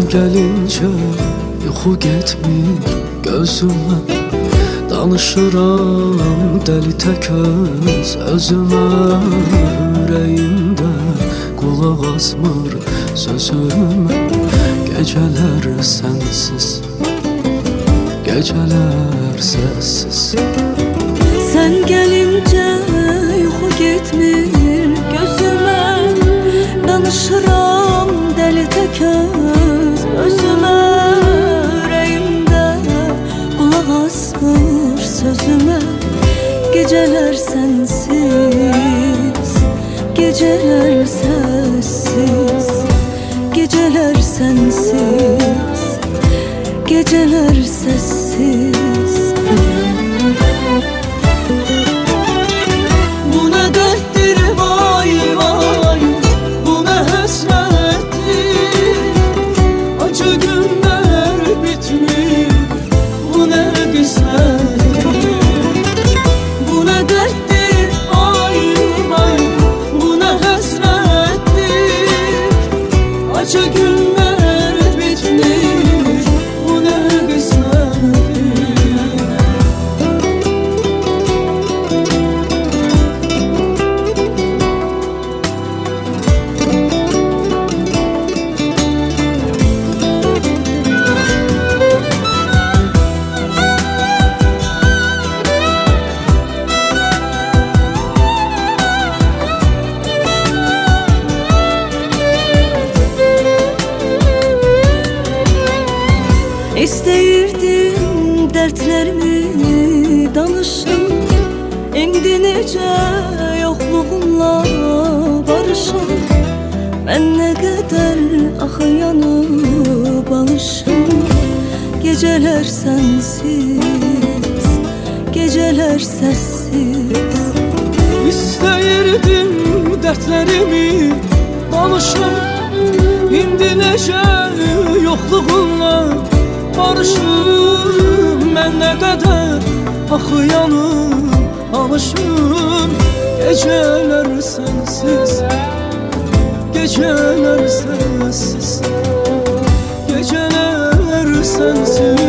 gəlincə yuxu getmir gözümə, danışıram dəli tək öz özümə. Ürəyimdə qulaq asmır sözümə, gecələr sənsiz, gecələr səssiz. Sən gəlincə yuxu getmir gözümə, danışıram dəli tək öz özümə. Ürəyimdə qulaq asmır sözümə, gecələr sənsiz, gecələr səssiz. Gecələr sənsiz, gecələr səssiz. Bu nə dərddir vay vay, bu nə həsrətdir. Acı günlər bitmir, bu nə qismətdir. Bu nə dərddir vay vay, bu nə həsrətdir. Acı günlər bitmir, bu nə qismətdir. İstəyirdim dərdlərimi danışım, indi necə yoxluğumla barışım. Mən nə qədər axı yanıb alışım, gecələr sənsiz, gecələr səssiz. İstəyirdim dərdlərimi danışım, indi necə yoxluğunla barışım. Mən nə qədər axı yanım alışım, gecələr sənsiz, gecələr sənsiz, gecələr sənsiz.